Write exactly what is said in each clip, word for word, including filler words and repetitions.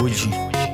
Wood.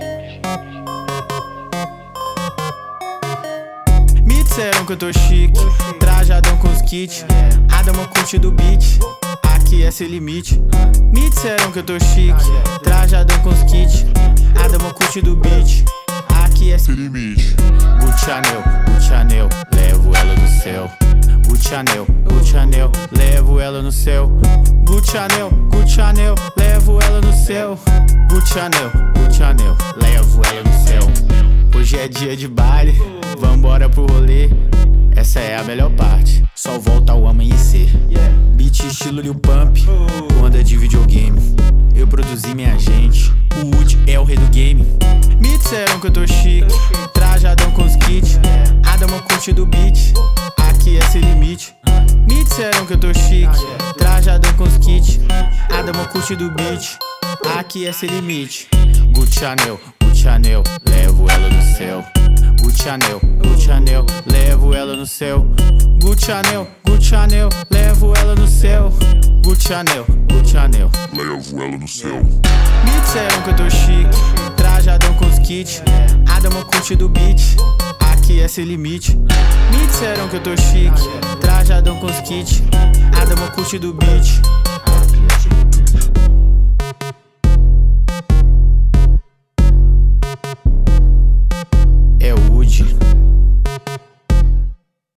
Me disseram que eu tô chique, trajadão com os kits. A dama curte do beat, aqui é sem limite. Me disseram que eu tô chique, trajadão com os kits. A dama curte do beat, aqui é sem limite. Gucci Chanel, Gucci Chanel, levo ela no céu. Gucci Chanel, Gucci Chanel, levo ela no céu. Gucci Chanel, Gucci Chanel, levo ela no céu. Gucci Chanel, Gucci Chanel, levo ela no céu. Hoje é dia de baile, vambora pro rolê. Essa é a melhor parte, só volta ao amanhecer. Beat estilo Lil Pump, onda de videogame. Eu produzi minha gente, o Wood é o rei do game. Me disseram que eu tô chique, trajadão com os kits. A dama curte do beat, aqui é sem limite. Me disseram que eu tô chique, trajadão com os kits. A dama curte do beat, aqui é sem limite. Gucci Chanel, Gucci Chanel, levo ela no céu. Gucci Chanel, Gucci Chanel, levo ela no céu. Gucci Chanel, Gucci Chanel, levo ela no céu. Gucci Chanel, Gucci Chanel, levo ela no céu. me disseram que eu tô chique, trajadão com os kits. A dama curte do beat, aqui é sem limite. Me disseram que eu tô chique, trajadão com os kits. A dama curte do beat,